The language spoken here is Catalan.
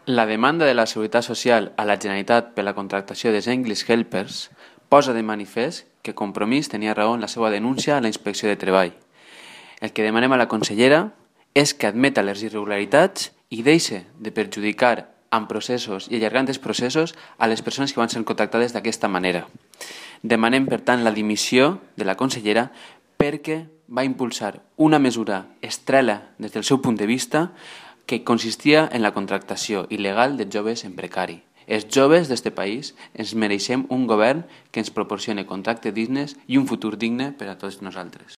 La demanda de la Seguretat Social a la Generalitat per la contractació dels English Helpers posa de manifest que Compromís tenia raó en la seva denúncia a la Inspecció de Treball. El que demanem a la consellera és que admeta les irregularitats i deixe de perjudicar amb processos i allargant els processos a les persones que van ser contractades d'aquesta manera. Demanem, per tant, la dimissió de la consellera perquè va impulsar una mesura estrela des del seu punt de vista que consistia en la contractació il·legal de joves en precari. Els joves d'este país ens mereixem un govern que ens proporcione contractes dignes i un futur digne per a tots nosaltres.